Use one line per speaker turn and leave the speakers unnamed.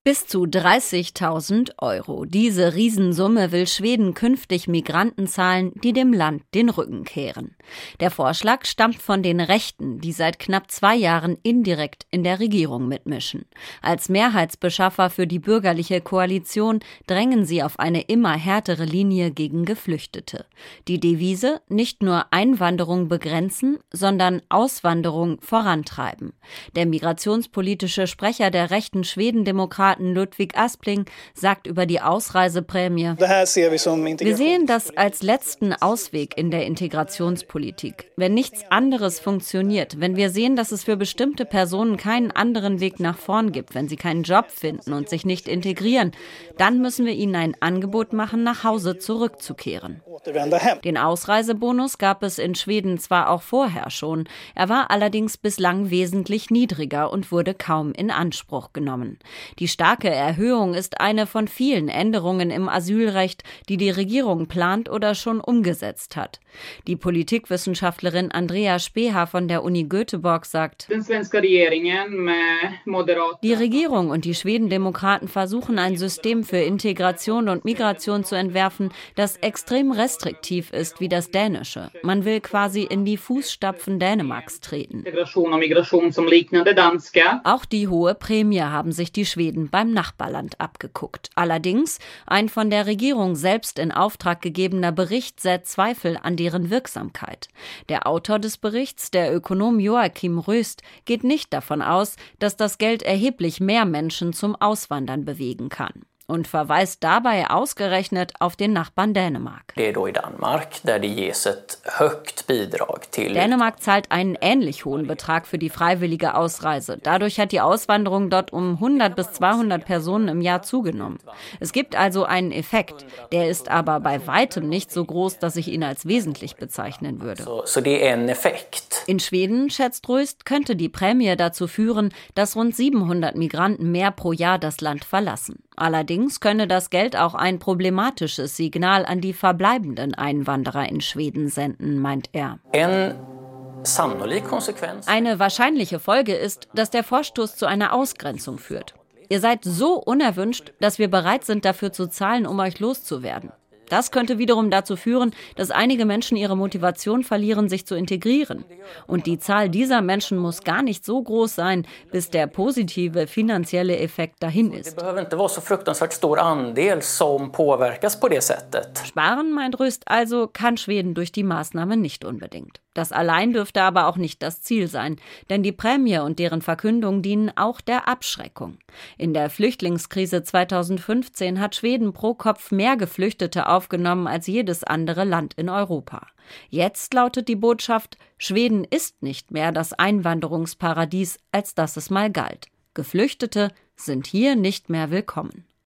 Bis zu 30.000 Euro. Diese Riesensumme will Schweden künftig Migranten zahlen, die dem Land den Rücken kehren. Der Vorschlag stammt von den Rechten, die seit knapp 2 Jahren indirekt in der Regierung mitmischen. Als Mehrheitsbeschaffer für die bürgerliche Koalition drängen sie auf eine immer härtere Linie gegen Geflüchtete. Die Devise: nicht nur Einwanderung begrenzen, sondern Auswanderung vorantreiben. Der migrationspolitische Sprecher der rechten Schwedendemokraten Ludvig Aspling sagt über die Ausreiseprämie: Wir sehen das als letzten Ausweg in der Integrationspolitik. Wenn nichts anderes funktioniert, wenn wir sehen, dass es für bestimmte Personen keinen anderen Weg nach vorn gibt, wenn sie keinen Job finden und sich nicht integrieren, dann müssen wir ihnen ein Angebot machen, nach Hause zurückzukehren. Den Ausreisebonus gab es in Schweden zwar auch vorher schon, er war allerdings bislang wesentlich niedriger und wurde kaum in Anspruch genommen. Die starke Erhöhung ist eine von vielen Änderungen im Asylrecht, die die Regierung plant oder schon umgesetzt hat. Die Politikwissenschaftlerin Andrea Speha von der Uni Göteborg sagt: Die Regierung und die Schwedendemokraten versuchen, ein System für Integration und Migration zu entwerfen, das extrem restriktiv ist wie das dänische. Man will quasi in die Fußstapfen Dänemarks treten. Auch die hohe Prämie haben sich die Schweden beim Nachbarland abgeguckt. Allerdings, ein von der Regierung selbst in Auftrag gegebener Bericht sät Zweifel an deren Wirksamkeit. Der Autor des Berichts, der Ökonom Joachim Röst, geht nicht davon aus, dass das Geld erheblich mehr Menschen zum Auswandern bewegen kann. Und verweist dabei ausgerechnet auf den Nachbarn Dänemark. Dänemark zahlt einen ähnlich hohen Betrag für die freiwillige Ausreise. Dadurch hat die Auswanderung dort um 100 bis 200 Personen im Jahr zugenommen. Es gibt also einen Effekt. Der ist aber bei weitem nicht so groß, dass ich ihn als wesentlich bezeichnen würde. In Schweden, schätzt Röst, könnte die Prämie dazu führen, dass rund 700 Migranten mehr pro Jahr das Land verlassen. Allerdings könne das Geld auch ein problematisches Signal an die verbleibenden Einwanderer in Schweden senden, meint er. Eine wahrscheinliche Folge ist, dass der Vorstoß zu einer Ausgrenzung führt. Ihr seid so unerwünscht, dass wir bereit sind, dafür zu zahlen, um euch loszuwerden. Das könnte wiederum dazu führen, dass einige Menschen ihre Motivation verlieren, sich zu integrieren. Und die Zahl dieser Menschen muss gar nicht so groß sein, bis der positive finanzielle Effekt dahin ist. Sparen, meint Röst also, kann Schweden durch die Maßnahme nicht unbedingt. Das allein dürfte aber auch nicht das Ziel sein, denn die Prämie und deren Verkündung dienen auch der Abschreckung. In der Flüchtlingskrise 2015 hat Schweden pro Kopf mehr Geflüchtete aufgenommen als jedes andere Land in Europa. Jetzt lautet die Botschaft: Schweden ist nicht mehr das Einwanderungsparadies, als das es mal galt. Geflüchtete sind hier nicht mehr willkommen.